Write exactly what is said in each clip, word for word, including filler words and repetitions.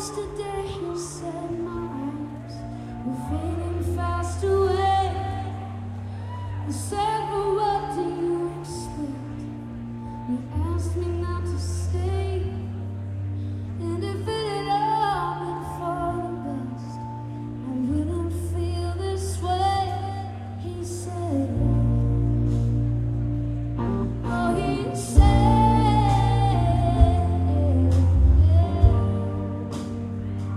yesterday you said my eyes were fading fast away. You said, but what do you expect? You asked me not to stay. And if it had all been for the best, I wouldn't feel this way. He said, oh, he said,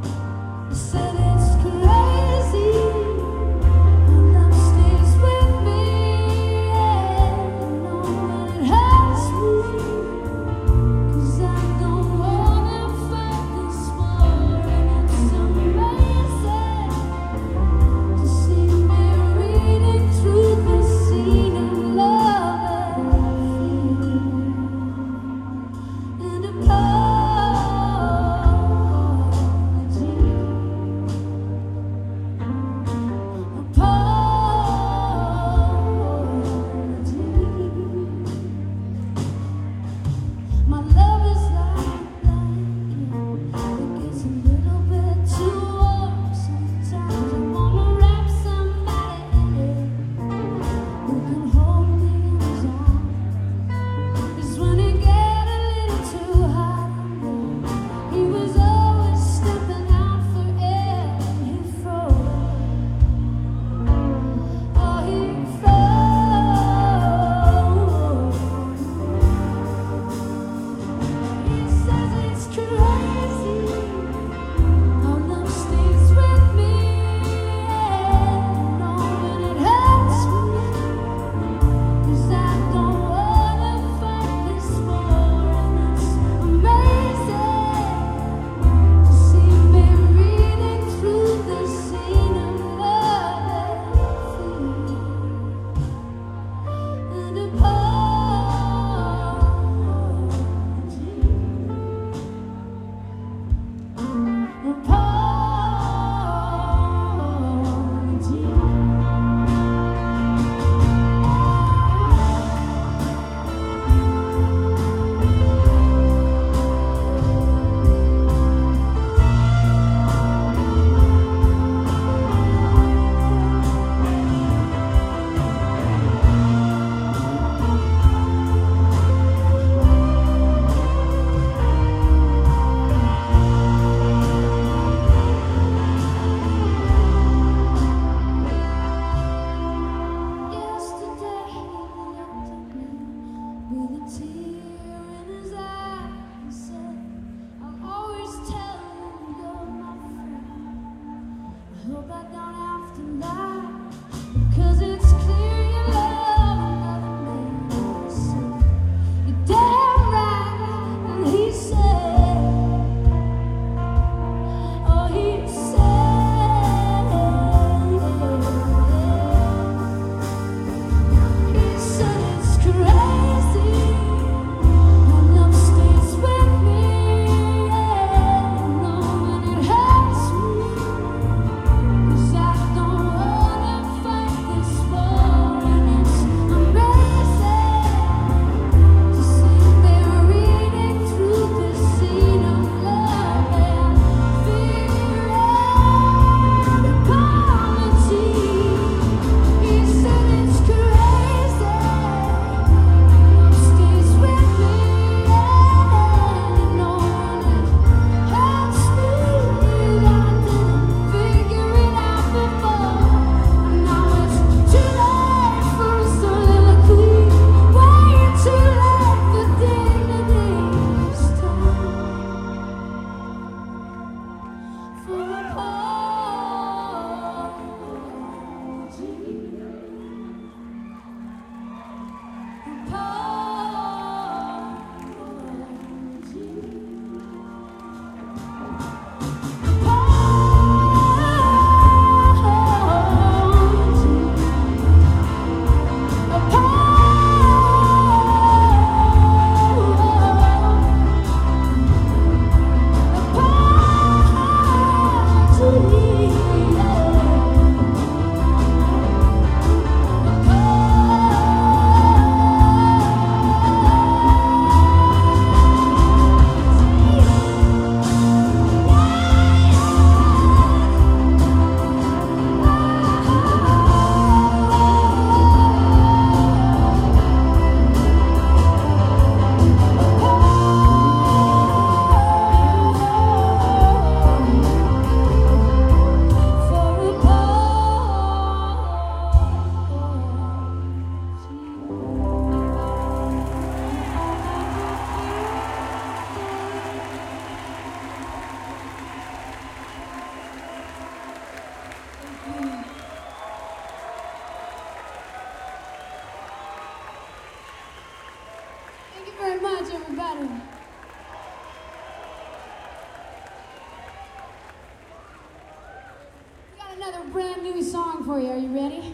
brand new song for you. Are you ready?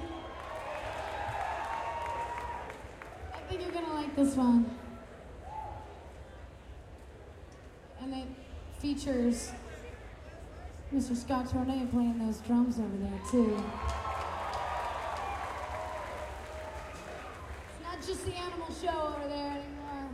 I think you're gonna like this one. And it features Mister Scott Tornay playing those drums over there too. It's not just the animal show over there anymore.